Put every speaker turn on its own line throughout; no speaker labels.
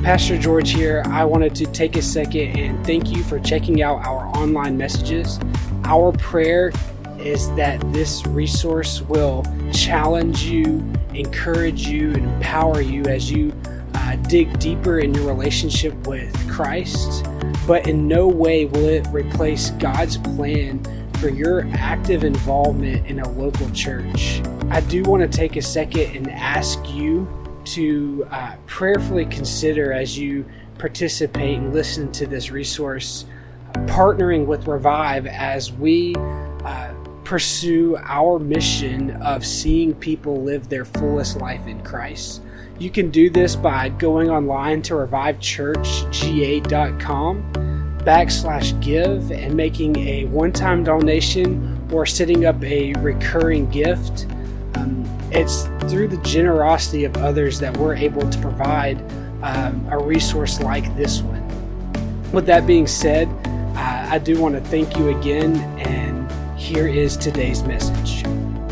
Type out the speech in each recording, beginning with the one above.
Pastor George here. I wanted to take a second and thank you for checking out our online messages. Our prayer is that this resource will challenge you, encourage you, and empower you as you dig deeper in your relationship with Christ. But in no way will it replace God's plan for your active involvement in a local church. I do want to take a second and ask you to prayerfully consider, as you participate and listen to this resource, partnering with Revive as we pursue our mission of seeing people live their fullest life in Christ. You can do this by going online to revivechurchga.com/give and making a one-time donation or setting up a recurring gift. It's through the generosity of others that we're able to provide a resource like this one. With that being said, I do want to thank you again, and here is today's message.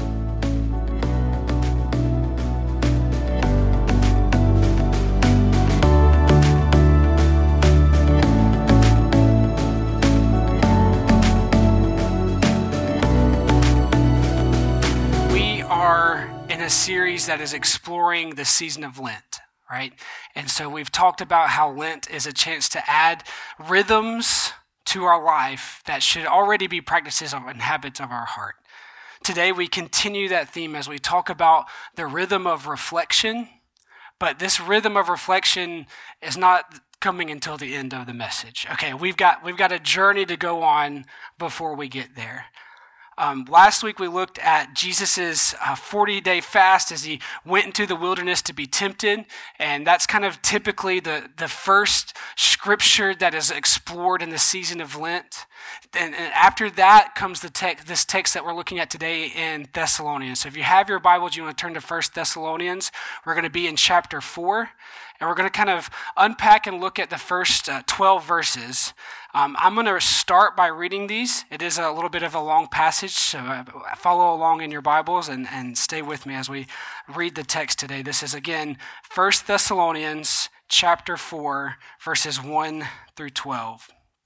Series that is exploring the season of Lent, right? And so we've talked about how Lent is a chance to add rhythms to our life that should already be practices and habits of our heart. Today we continue that theme as we talk about the rhythm of reflection, but this rhythm of reflection is not coming until the end of the message. Okay, we've got a journey to go on before we get there. Last week we looked at Jesus's 40-day fast as he went into the wilderness to be tempted, and that's kind of typically the first scripture that is explored in the season of Lent. And after that comes this text that we're looking at today in Thessalonians. So if you have your Bibles, you want to turn to 1 Thessalonians. We're going to be in chapter 4, and we're going to kind of unpack and look at the first 12 verses. I'm going to start by reading these. It is a little bit of a long passage, so follow along in your Bibles and stay with me as we read the text today. This is, again, 1 Thessalonians chapter 4, verses 1 through 12.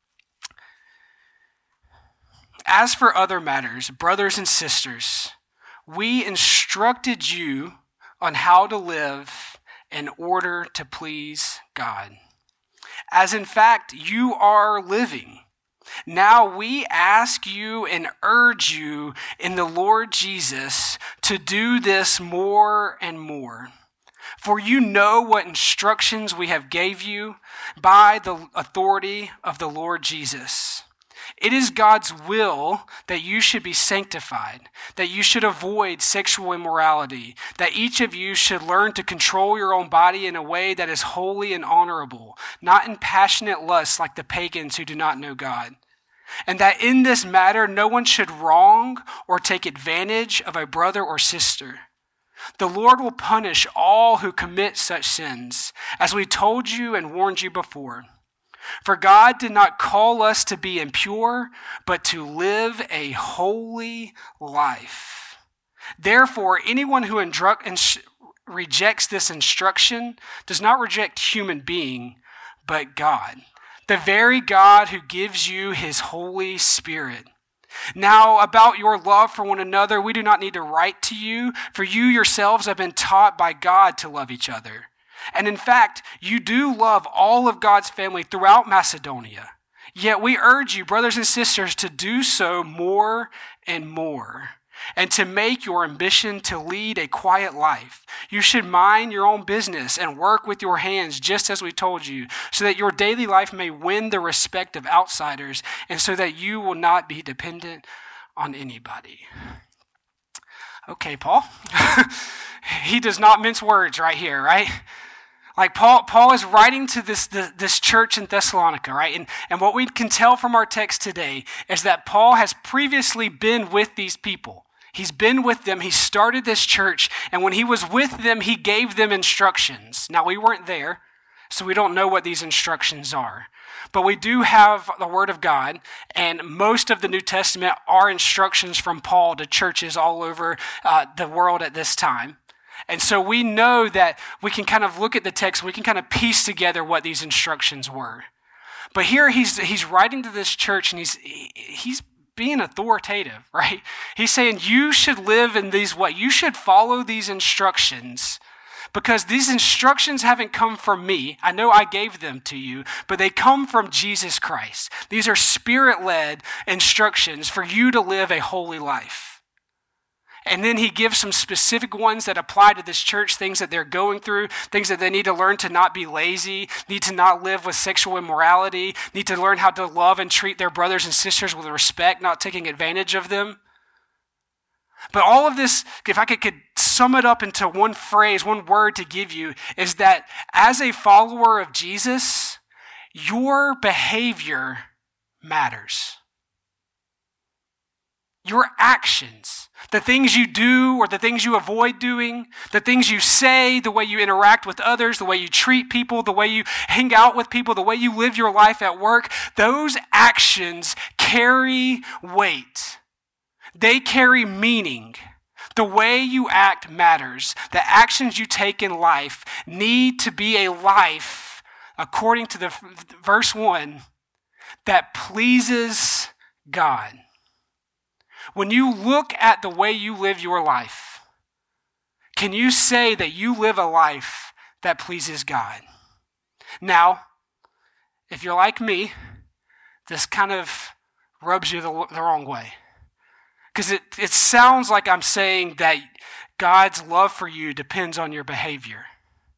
As for other matters, brothers and sisters, we instructed you on how to live in order to please God, as in fact you are living. Now we ask you and urge you in the Lord Jesus to do this more and more. For you know what instructions we have gave you by the authority of the Lord Jesus. It is God's will that you should be sanctified, that you should avoid sexual immorality, that each of you should learn to control your own body in a way that is holy and honorable, not in passionate lust like the pagans who do not know God. And that in this matter no one should wrong or take advantage of a brother or sister. The Lord will punish all who commit such sins, as we told you and warned you before. For God did not call us to be impure, but to live a holy life. Therefore, anyone who rejects this instruction does not reject human being, but God, the very God who gives you his Holy Spirit. Now, about your love for one another, we do not need to write to you, for you yourselves have been taught by God to love each other. And in fact, you do love all of God's family throughout Macedonia. Yet we urge you, brothers and sisters, to do so more and more, and to make your ambition to lead a quiet life. You should mind your own business and work with your hands, just as we told you, so that your daily life may win the respect of outsiders, and so that you will not be dependent on anybody. Okay, Paul. He does not mince words right here, right? Like Paul is writing to this church in Thessalonica, right? And what we can tell from our text today is that Paul has previously been with these people. He's been with them. He started this church, and when he was with them, he gave them instructions. Now, we weren't there, so we don't know what these instructions are. But we do have the Word of God, and most of the New Testament are instructions from Paul to churches all over the world at this time. And so we know that we can kind of look at the text, we can kind of piece together what these instructions were. But here he's writing to this church, and he's being authoritative, right? He's saying you should live in these ways. You should follow these instructions, because these instructions haven't come from me. I know I gave them to you, but they come from Jesus Christ. These are Spirit-led instructions for you to live a holy life. And then he gives some specific ones that apply to this church, things that they're going through, things that they need to learn to not be lazy, need to not live with sexual immorality, need to learn how to love and treat their brothers and sisters with respect, not taking advantage of them. But all of this, if I could sum it up into one phrase, one word to give you, is that as a follower of Jesus, your behavior matters. Your actions, the things you do or the things you avoid doing, the things you say, the way you interact with others, the way you treat people, the way you hang out with people, the way you live your life at work, those actions carry weight. They carry meaning. The way you act matters. The actions you take in life need to be a life, according to the verse 1, that pleases God. When you look at the way you live your life, can you say that you live a life that pleases God? Now, if you're like me, this kind of rubs you the wrong way. Because it sounds like I'm saying that God's love for you depends on your behavior.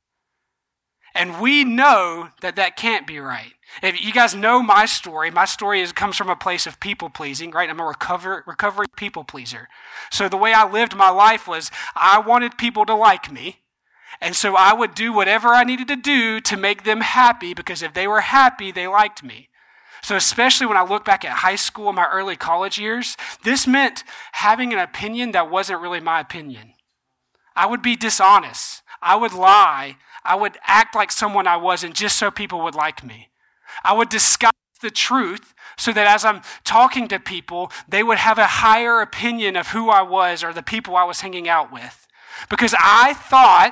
And we know that that can't be right. If you guys know my story comes from a place of people pleasing, right? I'm a recovering people pleaser. So the way I lived my life was I wanted people to like me. And so I would do whatever I needed to do to make them happy, because if they were happy, they liked me. So especially when I look back at high school and my early college years, this meant having an opinion that wasn't really my opinion. I would be dishonest. I would lie. I would act like someone I wasn't just so people would like me. I would disguise the truth so that as I'm talking to people, they would have a higher opinion of who I was or the people I was hanging out with. Because I thought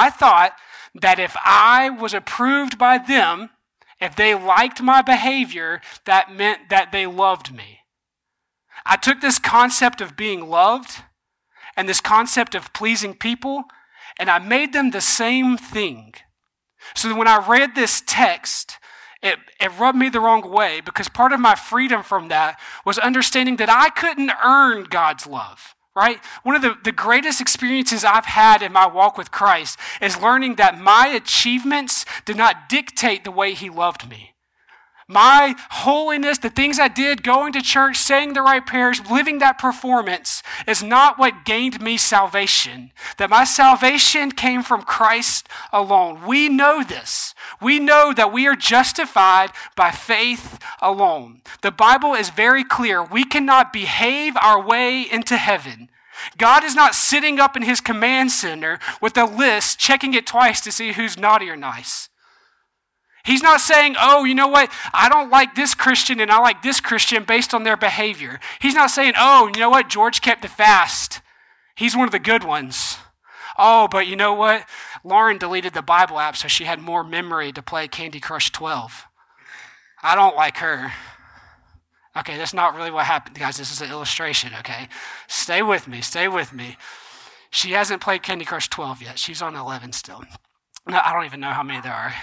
that if I was approved by them, if they liked my behavior, that meant that they loved me. I took this concept of being loved and this concept of pleasing people, and I made them the same thing. So that when I read this text, it rubbed me the wrong way, because part of my freedom from that was understanding that I couldn't earn God's love, right? One of the greatest experiences I've had in my walk with Christ is learning that my achievements did not dictate the way he loved me. My holiness, the things I did, going to church, saying the right prayers, living that performance is not what gained me salvation. That my salvation came from Christ alone. We know this. We know that we are justified by faith alone. The Bible is very clear. We cannot behave our way into heaven. God is not sitting up in his command center with a list, checking it twice to see who's naughty or nice. He's not saying, oh, you know what? I don't like this Christian and I like this Christian based on their behavior. He's not saying, oh, you know what? George kept the fast. He's one of the good ones. Oh, but you know what? Lauren deleted the Bible app so she had more memory to play Candy Crush 12. I don't like her. Okay, that's not really what happened, guys. This is an illustration, okay? Stay with me. She hasn't played Candy Crush 12 yet. She's on 11 still. No, I don't even know how many there are.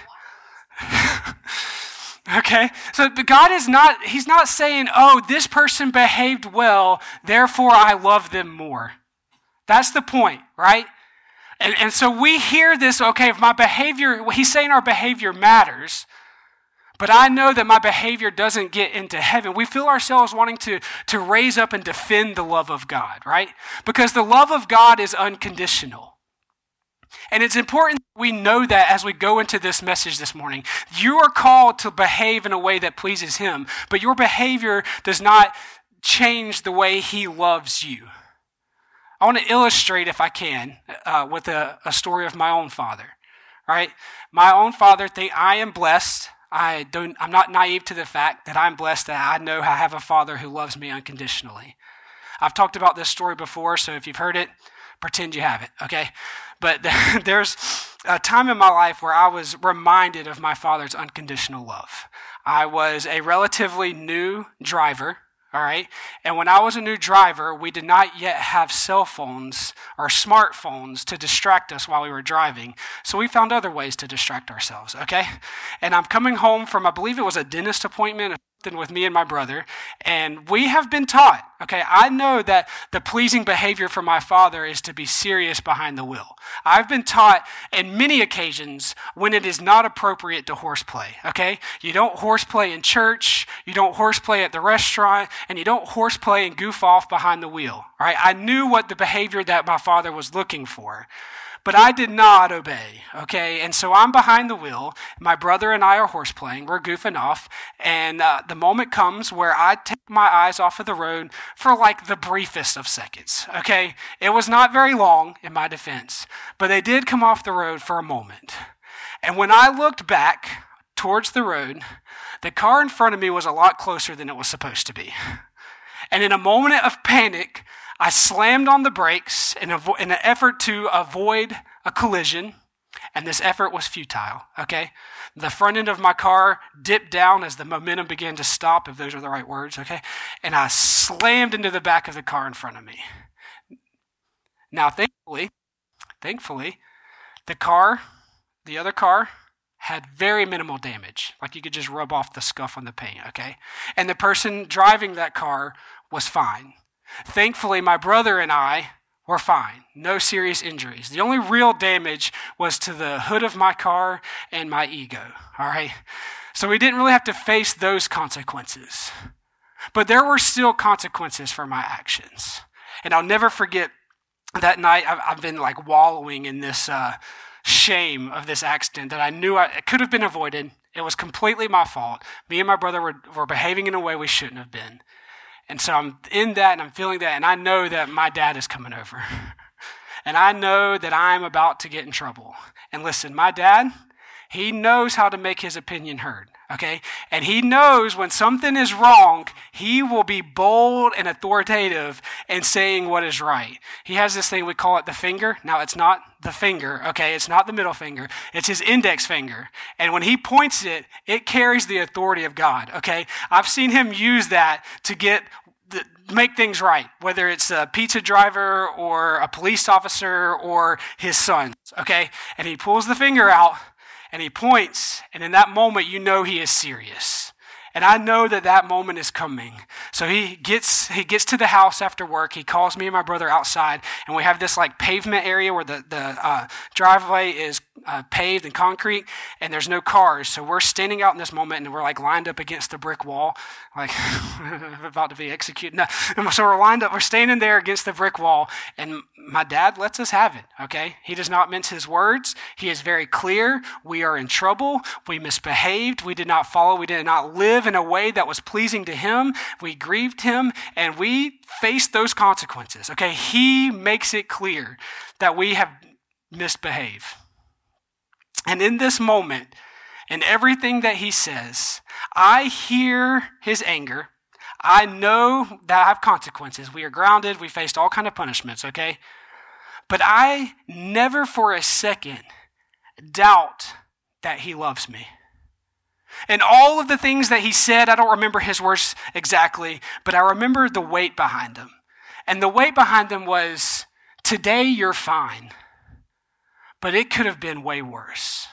Okay, so God he's not saying, oh, this person behaved well, therefore I love them more. That's the point, right? And so we hear this, okay, if my behavior, he's saying our behavior matters, but I know that my behavior doesn't get into heaven. We feel ourselves wanting to raise up and defend the love of God, right? Because the love of God is unconditional. And it's important that we know that as we go into this message this morning. You are called to behave in a way that pleases him, but your behavior does not change the way he loves you. I want to illustrate, if I can, with a story of my own father. Right? My own father, I am blessed. I'm not naive to the fact that I'm blessed that I know I have a father who loves me unconditionally. I've talked about this story before, so if you've heard it, pretend you have it, okay? But there's a time in my life where I was reminded of my Father's unconditional love. I was a relatively new driver, all right? And when I was a new driver, we did not yet have cell phones or smartphones to distract us while we were driving. So we found other ways to distract ourselves, okay? And I'm coming home from, I believe it was a dentist appointment with me and my brother, and we have been taught, okay, I know that the pleasing behavior for my Father is to be serious behind the wheel. I've been taught in many occasions when it is not appropriate to horseplay, okay? You don't horseplay in church, you don't horseplay at the restaurant, and you don't horseplay and goof off behind the wheel, all right? I knew what the behavior that my Father was looking for. But I did not obey, okay? And so I'm behind the wheel. My brother and I are horseplaying. We're goofing off. And the moment comes where I take my eyes off of the road for like the briefest of seconds, okay? It was not very long in my defense, but they did come off the road for a moment. And when I looked back towards the road, the car in front of me was a lot closer than it was supposed to be. And in a moment of panic, I slammed on the brakes in an effort to avoid a collision, and this effort was futile, okay? The front end of my car dipped down as the momentum began to stop, if those are the right words, okay? And I slammed into the back of the car in front of me. Now, thankfully, the other car, had very minimal damage. Like you could just rub off the scuff on the paint, okay? And the person driving that car was fine. Thankfully, my brother and I were fine. No serious injuries. The only real damage was to the hood of my car and my ego, all right? So we didn't really have to face those consequences. But there were still consequences for my actions. And I'll never forget that night. I've been like wallowing in this shame of this accident that I knew it could have been avoided. It was completely my fault. Me and my brother were behaving in a way we shouldn't have been. And so I'm in that and I'm feeling that, and I know that my dad is coming over. And I know that I'm about to get in trouble. And listen, my dad, he knows how to make his opinion heard, okay? And he knows when something is wrong, he will be bold and authoritative in saying what is right. He has this thing, we call it the finger. Now, it's not the finger, okay? It's not the middle finger. It's his index finger. And when he points it, it carries the authority of God, okay? I've seen him use that to make things right, whether it's a pizza driver or a police officer or his sons, okay? And he pulls the finger out and he points, and in that moment, you know he is serious. And I know that moment is coming. So he gets to the house after work. He calls me and my brother outside, and we have this like pavement area where the driveway is paved and concrete, and there's no cars. So we're standing out in this moment, and we're like lined up against the brick wall, like about to be executed. No. And so we're standing there against the brick wall, and my dad lets us have it, okay? He does not mince his words. He is very clear. We are in trouble. We misbehaved. We did not follow. We did not live in a way that was pleasing to him. We grieved him, and we faced those consequences, okay? He makes it clear that we have misbehaved. And in this moment, in everything that he says, I hear his anger. I know that I have consequences. We are grounded. We faced all kinds of punishments, okay? But I never for a second doubt that he loves me. And all of the things that he said, I don't remember his words exactly, but I remember the weight behind them. And the weight behind them was, today you're fine, but it could have been way worse.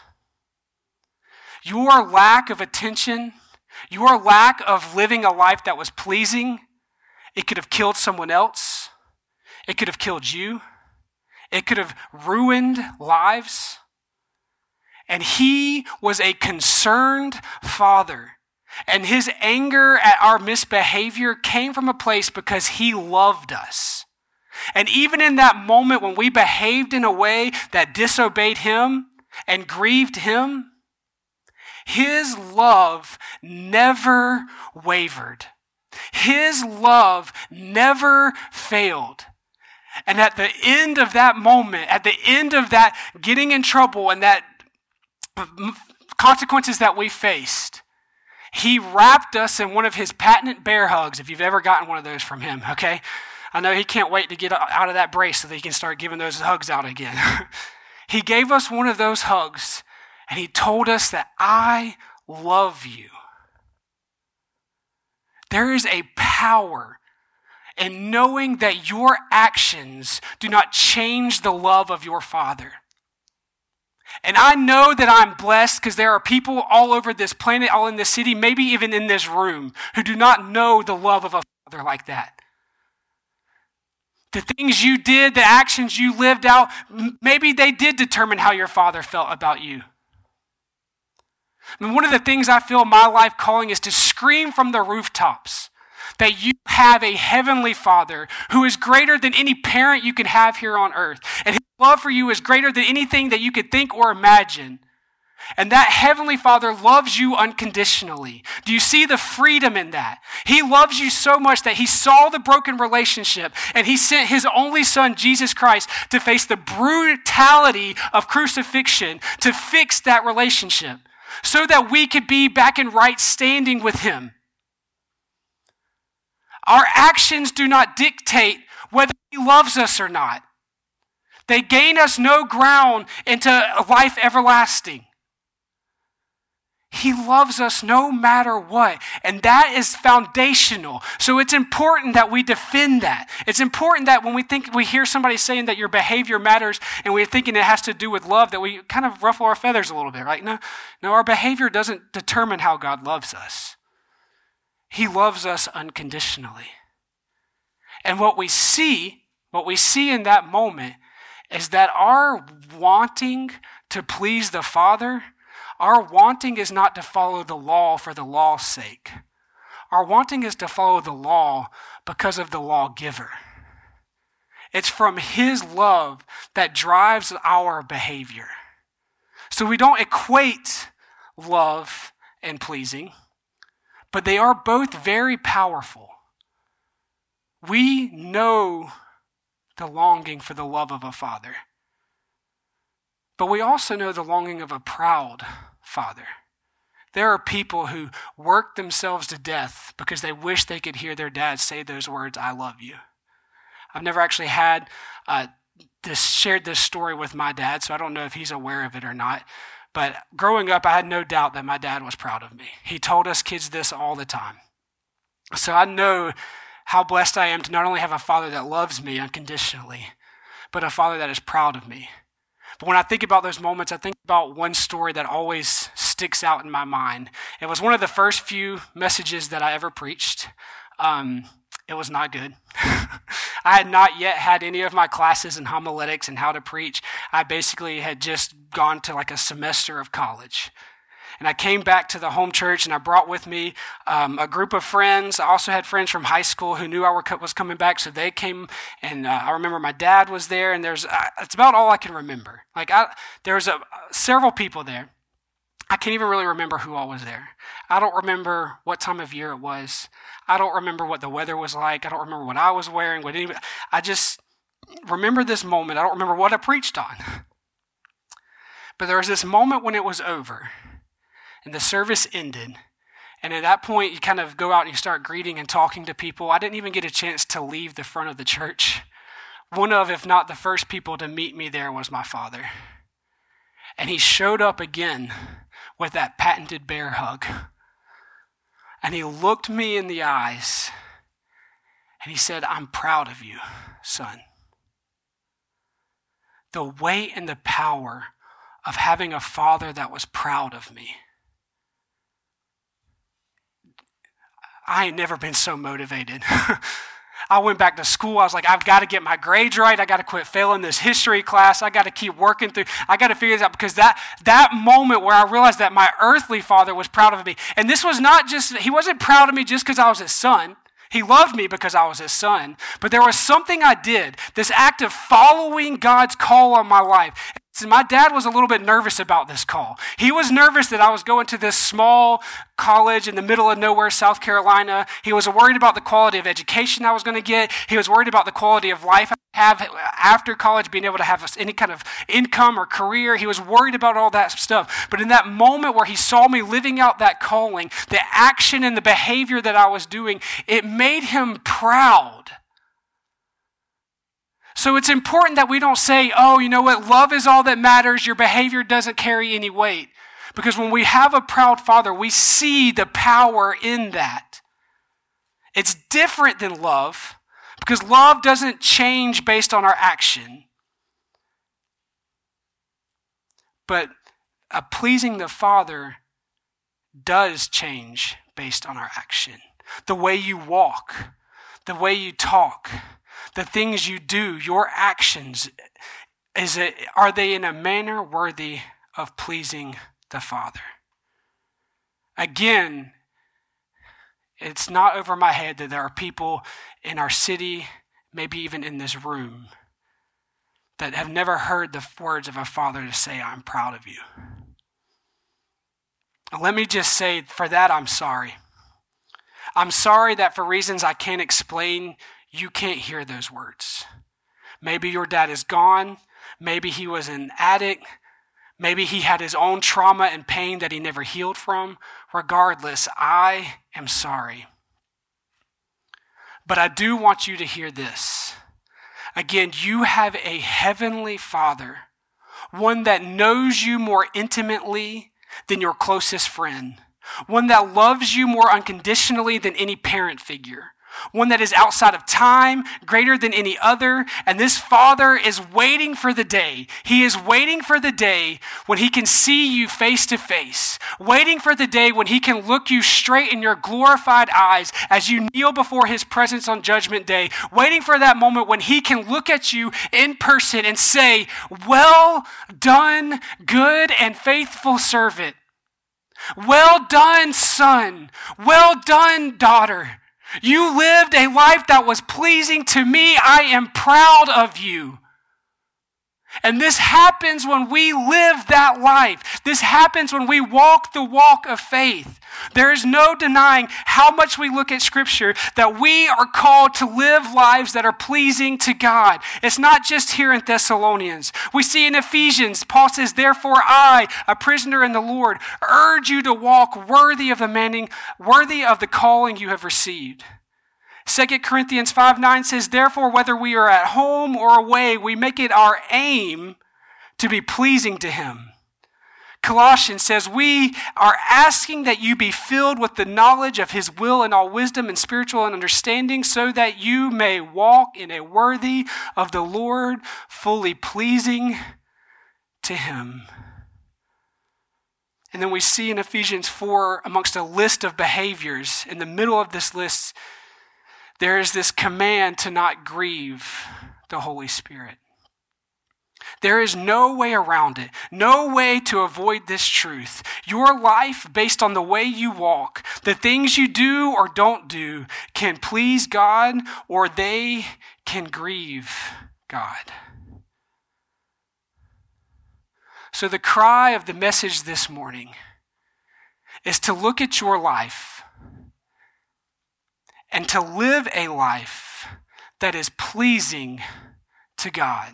Your lack of attention, your lack of living a life that was pleasing, it could have killed someone else. It could have killed you. It could have ruined lives. And he was a concerned father. And his anger at our misbehavior came from a place because he loved us. And even in that moment when we behaved in a way that disobeyed him and grieved him, his love never wavered. His love never failed. And at the end of that moment, at the end of that getting in trouble and that consequences that we faced, he wrapped us in one of his patented bear hugs, if you've ever gotten one of those from him, okay? I know he can't wait to get out of that brace so that he can start giving those hugs out again. He gave us one of those hugs, and he told us that I love you. There is a power in knowing that your actions do not change the love of your Father. And I know that I'm blessed because there are people all over this planet, all in this city, maybe even in this room, who do not know the love of a Father like that. The things you did, the actions you lived out, maybe they did determine how your Father felt about you. I mean, one of the things I feel my life calling is to scream from the rooftops that you have a heavenly Father who is greater than any parent you can have here on earth. And his love for you is greater than anything that you could think or imagine. And that heavenly Father loves you unconditionally. Do you see the freedom in that? He loves you so much that he saw the broken relationship and he sent his only son, Jesus Christ, to face the brutality of crucifixion to fix that relationship so that we could be back in right standing with him. Our actions do not dictate whether he loves us or not. They gain us no ground into life everlasting. He loves us no matter what, and that is foundational. So it's important that we defend that. It's important that when we hear somebody saying that your behavior matters and we're thinking it has to do with love, that we kind of ruffle our feathers a little bit, right? No, our behavior doesn't determine how God loves us. He loves us unconditionally. And what we see in that moment is that our wanting to please the Father, our wanting is not to follow the law for the law's sake. Our wanting is to follow the law because of the lawgiver. It's from his love that drives our behavior. So we don't equate love and pleasing, but they are both very powerful. We know the longing for the love of a Father, but we also know the longing of a proud Father. There are people who work themselves to death because they wish they could hear their dad say those words, "I love you." I've never actually had shared this story with my dad, so I don't know if he's aware of it or not. But growing up, I had no doubt that my dad was proud of me. He told us kids this all the time. So I know how blessed I am to not only have a Father that loves me unconditionally, but a Father that is proud of me. But when I think about those moments, I think about one story that always sticks out in my mind. It was one of the first few messages that I ever preached. It was not good. I had not yet had any of my classes in homiletics and how to preach. I basically had just gone to like a semester of college. And I came back to the home church and I brought with me a group of friends. I also had friends from high school who knew I was coming back, so they came. And I remember my dad was there, and it's about all I can remember. There was several people there. I can't even really remember who all was there. I don't remember what time of year it was. I don't remember what the weather was like. I don't remember what I was wearing. I just remember this moment. I don't remember what I preached on. But there was this moment when it was over and the service ended. And at that point, you kind of go out and you start greeting and talking to people. I didn't even get a chance to leave the front of the church. One of, if not the first people to meet me there was my father. And he showed up again with that patented bear hug. And he looked me in the eyes and he said, "I'm proud of you, son." The weight and the power of having a father that was proud of me. I ain't never been so motivated. I went back to school. I was like, I've got to get my grades right. I got to quit failing this history class. I got to keep working through. I got to figure this out, because that moment where I realized that my earthly father was proud of me. And this was not just, he wasn't proud of me just because I was his son. He loved me because I was his son. But there was something I did, this act of following God's call on my life. My dad was a little bit nervous about this call. He was nervous that I was going to this small college in the middle of nowhere, South Carolina. He was worried about the quality of education I was going to get. He was worried about the quality of life I have after college, being able to have any kind of income or career. He was worried about all that stuff. But in that moment where he saw me living out that calling, the action and the behavior that I was doing, it made him proud. So it's important that we don't say, oh, you know what, love is all that matters, your behavior doesn't carry any weight. Because when we have a proud father, we see the power in that. It's different than love, because love doesn't change based on our action. But pleasing the Father does change based on our action. The way you walk, the way you talk, the things you do, your actions, are they in a manner worthy of pleasing the Father? Again, it's not over my head that there are people in our city, maybe even in this room, that have never heard the words of a father to say, I'm proud of you. Let me just say, for that, I'm sorry. I'm sorry that for reasons I can't explain, you can't hear those words. Maybe your dad is gone. Maybe he was an addict. Maybe he had his own trauma and pain that he never healed from. Regardless, I am sorry. But I do want you to hear this. Again, you have a heavenly Father, one that knows you more intimately than your closest friend, one that loves you more unconditionally than any parent figure, one that is outside of time, greater than any other. And this Father is waiting for the day. He is waiting for the day when he can see you face to face, waiting for the day when he can look you straight in your glorified eyes as you kneel before his presence on Judgment Day, waiting for that moment when he can look at you in person and say, well done, good and faithful servant. Well done, son. Well done, daughter. You lived a life that was pleasing to me. I am proud of you. And this happens when we live that life. This happens when we walk the walk of faith. There is no denying how much we look at Scripture that we are called to live lives that are pleasing to God. It's not just here in Thessalonians. We see in Ephesians, Paul says, therefore I, a prisoner in the Lord, urge you to walk worthy of the calling you have received. 2 Corinthians 5:9 says, therefore, whether we are at home or away, we make it our aim to be pleasing to him. Colossians says, we are asking that you be filled with the knowledge of his will and all wisdom and spiritual understanding, so that you may walk in a worthy of the Lord, fully pleasing to him. And then we see in Ephesians 4, amongst a list of behaviors, in the middle of this list, there is this command to not grieve the Holy Spirit. There is no way around it, no way to avoid this truth. Your life, based on the way you walk, the things you do or don't do, can please God or they can grieve God. So the cry of the message this morning is to look at your life and to live a life that is pleasing to God.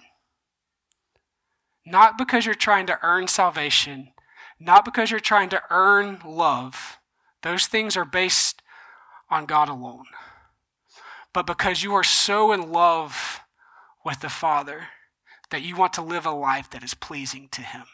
Not because you're trying to earn salvation, not because you're trying to earn love. Those things are based on God alone. But because you are so in love with the Father that you want to live a life that is pleasing to him.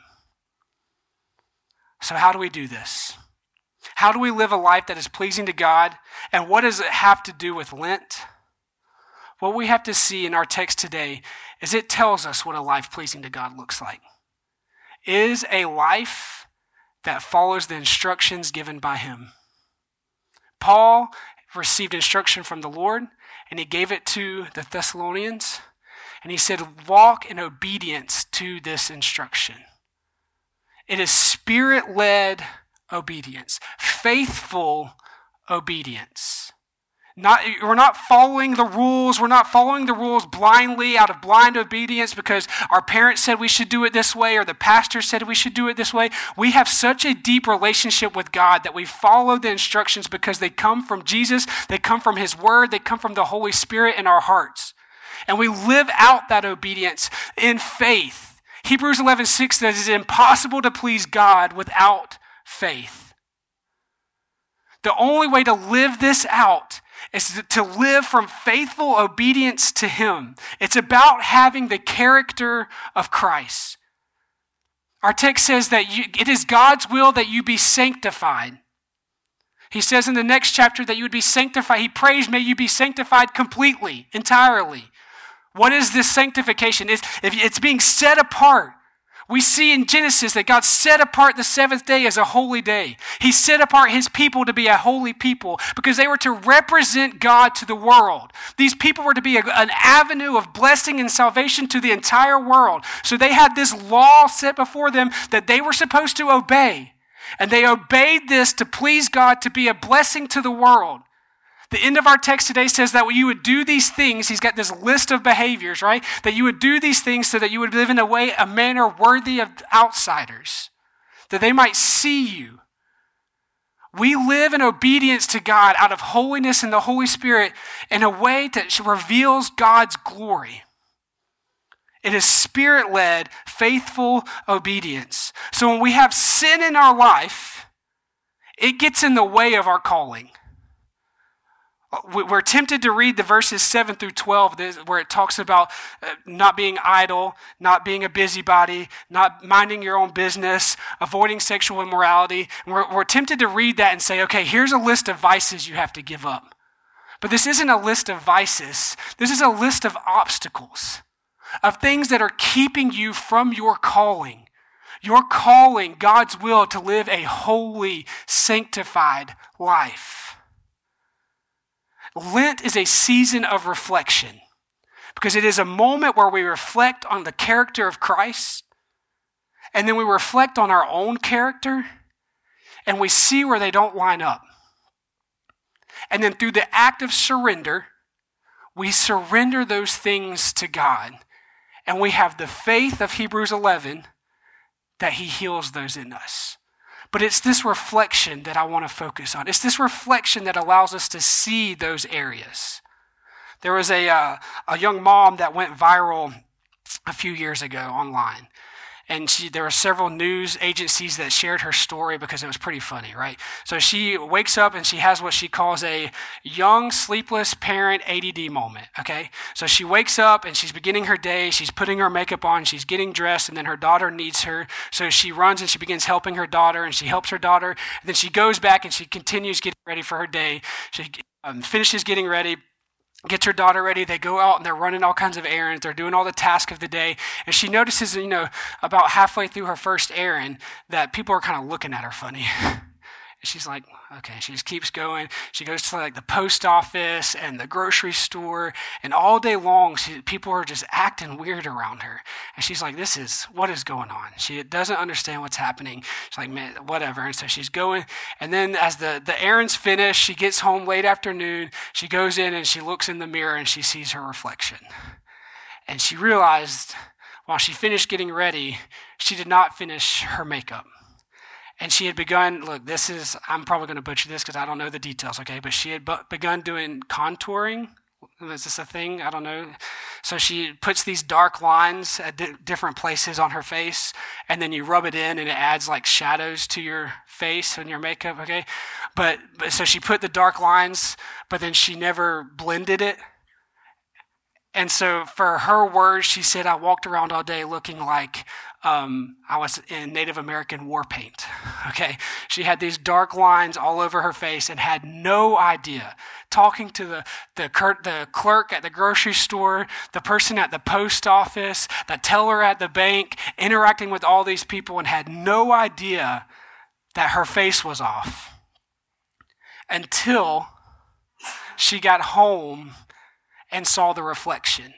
So how do we do this? How do we live a life that is pleasing to God? And what does it have to do with Lent? What we have to see in our text today is it tells us what a life pleasing to God looks like. It is a life that follows the instructions given by him. Paul received instruction from the Lord, and he gave it to the Thessalonians, and he said, walk in obedience to this instruction. It is Spirit-led obedience, faithful obedience. We're not following the rules. We're not following the rules blindly out of blind obedience because our parents said we should do it this way or the pastor said we should do it this way. We have such a deep relationship with God that we follow the instructions because they come from Jesus, they come from his word, they come from the Holy Spirit in our hearts. And we live out that obedience in faith. Hebrews 11:6 says it's impossible to please God without faith. The only way to live this out It's to live from faithful obedience to him. It's about having the character of Christ. Our text says that it is God's will that you be sanctified. He says in the next chapter that you would be sanctified. He prays, may you be sanctified completely, entirely. What is this sanctification? It's being set apart. We see in Genesis that God set apart the seventh day as a holy day. He set apart his people to be a holy people because they were to represent God to the world. These people were to be an avenue of blessing and salvation to the entire world. So they had this law set before them that they were supposed to obey. And they obeyed this to please God, to be a blessing to the world. The end of our text today says that you would do these things. He's got this list of behaviors, right? That you would do these things so that you would live in a manner worthy of outsiders, that they might see you. We live in obedience to God out of holiness and the Holy Spirit in a way that reveals God's glory. It is Spirit-led, faithful obedience. So when we have sin in our life, it gets in the way of our calling. We're tempted to read the verses 7 through 12 where it talks about not being idle, not being a busybody, not minding your own business, avoiding sexual immorality. We're tempted to read that and say, okay, here's a list of vices you have to give up. But this isn't a list of vices. This is a list of obstacles, of things that are keeping you from your calling. Your calling, God's will to live a holy, sanctified life. Lent is a season of reflection because it is a moment where we reflect on the character of Christ, and then we reflect on our own character, and we see where they don't line up. And then through the act of surrender, we surrender those things to God, and we have the faith of Hebrews 11 that he heals those in us. But it's this reflection that I want to focus on. It's this reflection that allows us to see those areas. There was a young mom that went viral a few years ago online. And there were several news agencies that shared her story because it was pretty funny, right? So she wakes up and she has what she calls a young, sleepless parent ADD moment, okay? So she wakes up and she's beginning her day. She's putting her makeup on. She's getting dressed, and then her daughter needs her. So she runs and she begins helping her daughter, and she helps her daughter. And then she goes back and she continues getting ready for her day. She finishes getting ready, gets her daughter ready. They go out and they're running all kinds of errands. They're doing all the tasks of the day. And she notices, about halfway through her first errand that people are kind of looking at her funny. And she's like, okay, she just keeps going. She goes to the post office and the grocery store, and all day long, people are just acting weird around her. And she's like, what is going on? She doesn't understand what's happening. She's like, man, whatever. And so she's going, and then as the errands finish, she gets home late afternoon. She goes in and she looks in the mirror and she sees her reflection. And she realized while she finished getting ready, she did not finish her makeup. And she had begun, I'm probably going to butcher this because I don't know the details, okay? But she had begun doing contouring. Is this a thing? I don't know. So she puts these dark lines at different places on her face, and then you rub it in, and it adds shadows to your face and your makeup, okay? But so she put the dark lines, but then she never blended it. And so for her words, she said, I walked around all day looking like I was in Native American war paint, okay? She had these dark lines all over her face and had no idea. Talking to the clerk at the grocery store, the person at the post office, the teller at the bank, interacting with all these people, and had no idea that her face was off until she got home and saw the reflection.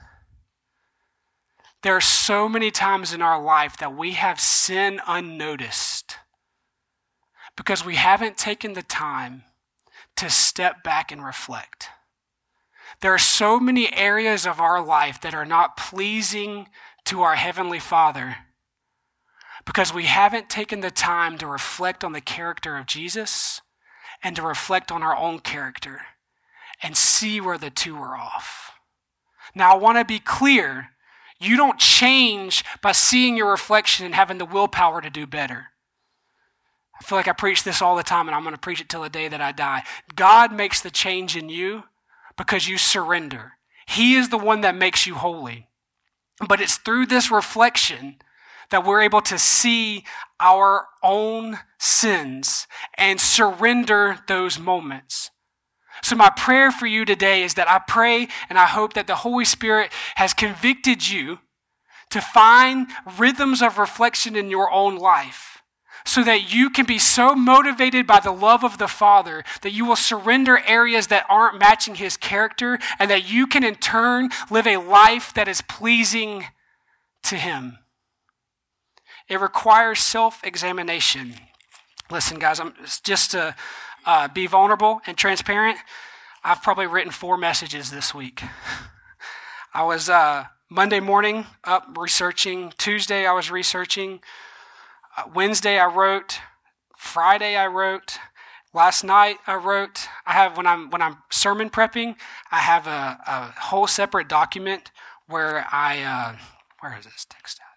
There are so many times in our life that we have sin unnoticed because we haven't taken the time to step back and reflect. There are so many areas of our life that are not pleasing to our Heavenly Father because we haven't taken the time to reflect on the character of Jesus and to reflect on our own character and see where the two are off. Now, I want to be clear. You don't change by seeing your reflection and having the willpower to do better. I feel like I preach this all the time, and I'm going to preach it till the day that I die. God makes the change in you because you surrender. He is the one that makes you holy. But it's through this reflection that we're able to see our own sins and surrender those moments. So my prayer for you today is that I pray and I hope that the Holy Spirit has convicted you to find rhythms of reflection in your own life so that you can be so motivated by the love of the Father that you will surrender areas that aren't matching his character and that you can in turn live a life that is pleasing to him. It requires self-examination. Listen, guys, I'm just to be vulnerable and transparent. I've probably written 4 messages this week. I was Monday morning up researching. Tuesday I was researching. Wednesday I wrote. Friday I wrote. Last night I wrote. I have when I'm sermon prepping, I have a whole separate document where I where is this text at?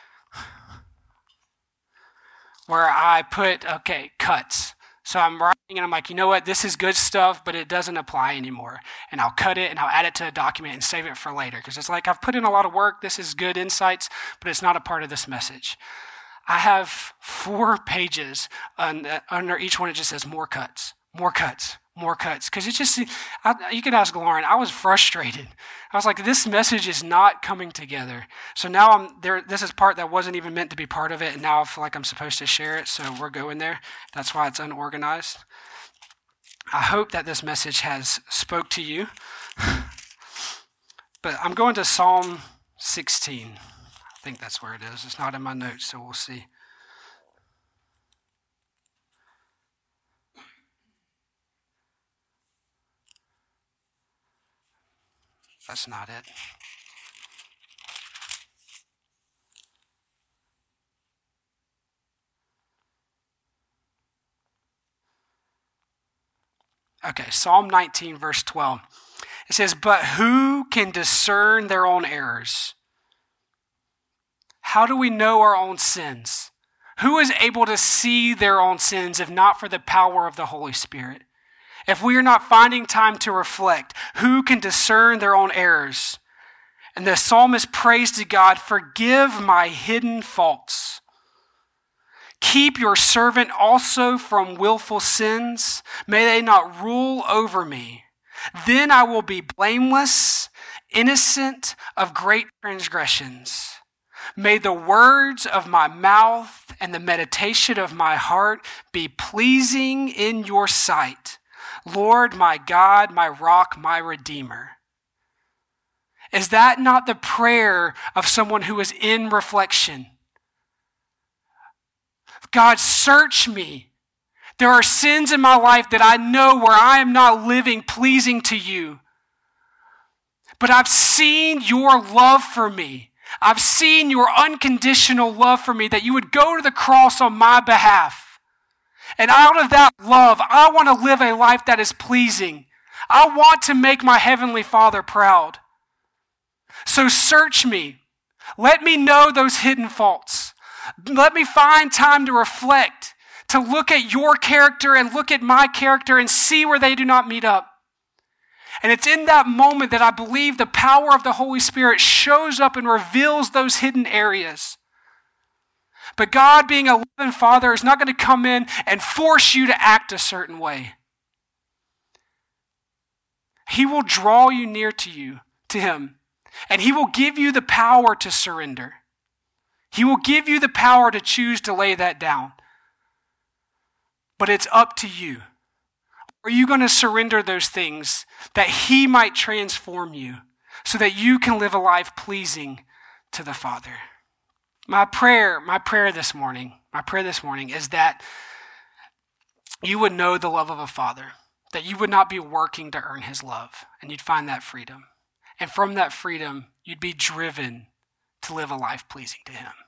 Where I put cuts. So I'm writing and I'm like, you know what, this is good stuff, but it doesn't apply anymore. And I'll cut it and I'll add it to a document and save it for later. Because it's like, I've put in a lot of work, this is good insights, but it's not a part of this message. I have 4 pages, under each one it just says more cuts, more cuts, more cuts. Because it's just, you can ask Lauren, I was frustrated. I was like, this message is not coming together. So now I'm there. This is part that wasn't even meant to be part of it. And now I feel like I'm supposed to share it. So we're going there. That's why it's unorganized. I hope that this message has spoke to you. But I'm going to Psalm 16. I think that's where it is. It's not in my notes, so we'll see. That's not it. Okay, Psalm 19, verse 12. It says, "But who can discern their own errors? How do we know our own sins? Who is able to see their own sins if not for the power of the Holy Spirit? If we are not finding time to reflect, who can discern their own errors?" And the psalmist prays to God, "Forgive my hidden faults. Keep your servant also from willful sins. May they not rule over me. Then I will be blameless, innocent of great transgressions. May the words of my mouth and the meditation of my heart be pleasing in your sight, Lord, my God, my rock, my redeemer." Is that not the prayer of someone who is in reflection? God, search me. There are sins in my life that I know where I am not living pleasing to you. But I've seen your love for me. I've seen your unconditional love for me, that you would go to the cross on my behalf. And out of that love, I want to live a life that is pleasing. I want to make my Heavenly Father proud. So search me. Let me know those hidden faults. Let me find time to reflect, to look at your character and look at my character and see where they do not meet up. And it's in that moment that I believe the power of the Holy Spirit shows up and reveals those hidden areas. But God, being a loving Father, is not going to come in and force you to act a certain way. He will draw you near to him, and he will give you the power to surrender. He will give you the power to choose to lay that down. But it's up to you. Are you going to surrender those things that he might transform you so that you can live a life pleasing to the Father? My prayer this morning is that you would know the love of a Father, that you would not be working to earn his love, and you'd find that freedom. And from that freedom, you'd be driven to live a life pleasing to him.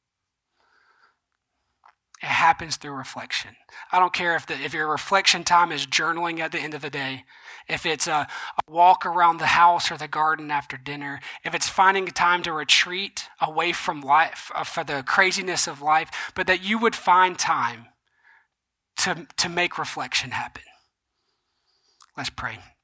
It happens through reflection. I don't care if your reflection time is journaling at the end of the day, if it's a walk around the house or the garden after dinner, if it's finding time to retreat away from life, for the craziness of life, but that you would find time to make reflection happen. Let's pray.